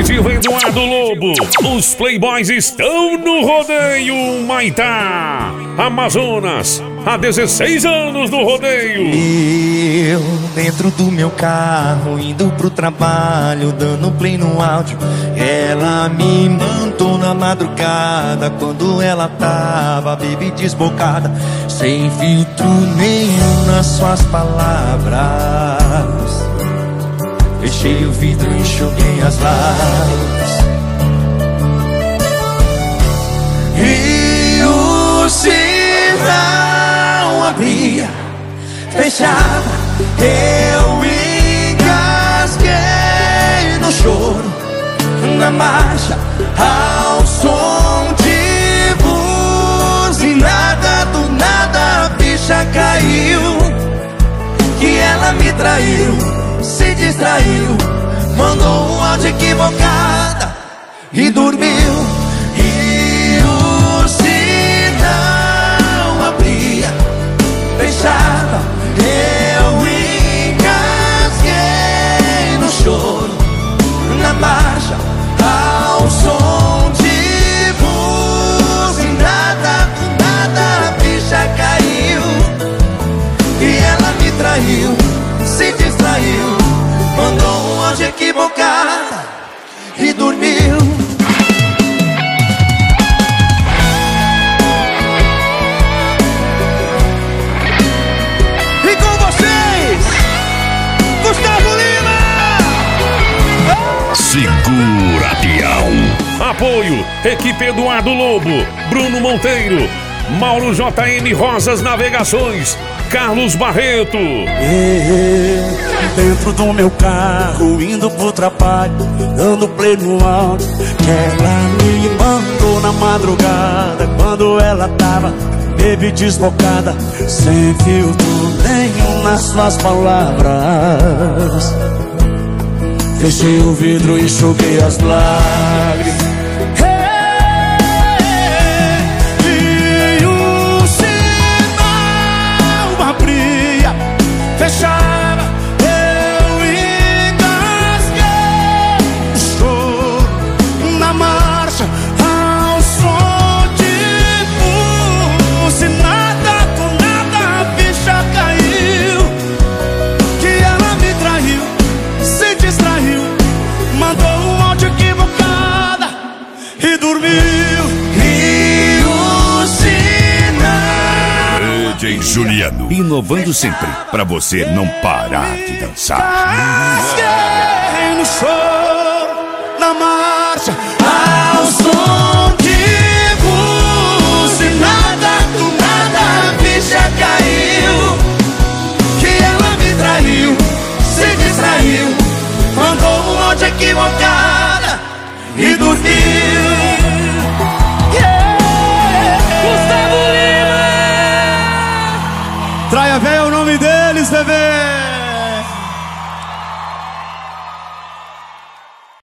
Coletivo Eduardo Lobo. Os Playboys estão no rodeio Maitá, Amazonas. Há 16 anos no rodeio. Eu, dentro do meu carro, indo pro trabalho, dando play no áudio. Ela me mandou na madrugada, quando ela tava, baby, desbocada, sem filtro nenhum nas suas palavras. Fechei o vidro e enxuguei as lágrimas. E o sinal abria, fechava, eu engasguei no choro, na marcha, ao som de buzinada. Do nada a ficha caiu, que ela me traiu, se distraiu, mandou um áudio equivocada e dormiu. E o sinal abria, fechava, eu engasguei no choro, na marcha, ao som de buzinada. Do nada a ficha caiu, e ela me traiu, se distraiu, mandou um áudio equivocado e dormiu. E com vocês, Gustavo Lima! Segura, peão. Apoio, equipe Eduardo Lobo, Bruno Monteiro, Mauro JM Rosas Navegações, Carlos Barreto. Dentro do meu carro, indo pro trabalho, dando play no áudio, que ela me mandou na madrugada, quando ela tava, baby, desbocada, sem filtro nenhum nas suas palavras. Fechei o vidro e enxuguei as lágrimas. Fechava, eu engasguei o choro, na marcha, ao som de buzinada. Do nada a ficha caiu, que ela me traiu, se distraiu, mandou um áudio equivocada e dormiu. E o sinal DJ Juliano, inovando sempre, pra você não parar de dançar. Casquei no choro, na marcha, ao som de buzinada. Do nada a ficha caiu, que ela me traiu, se distraiu, mandou um áudio equivocada e dormiu. Gustavo Lima! Traia véia é o nome deles, bebê!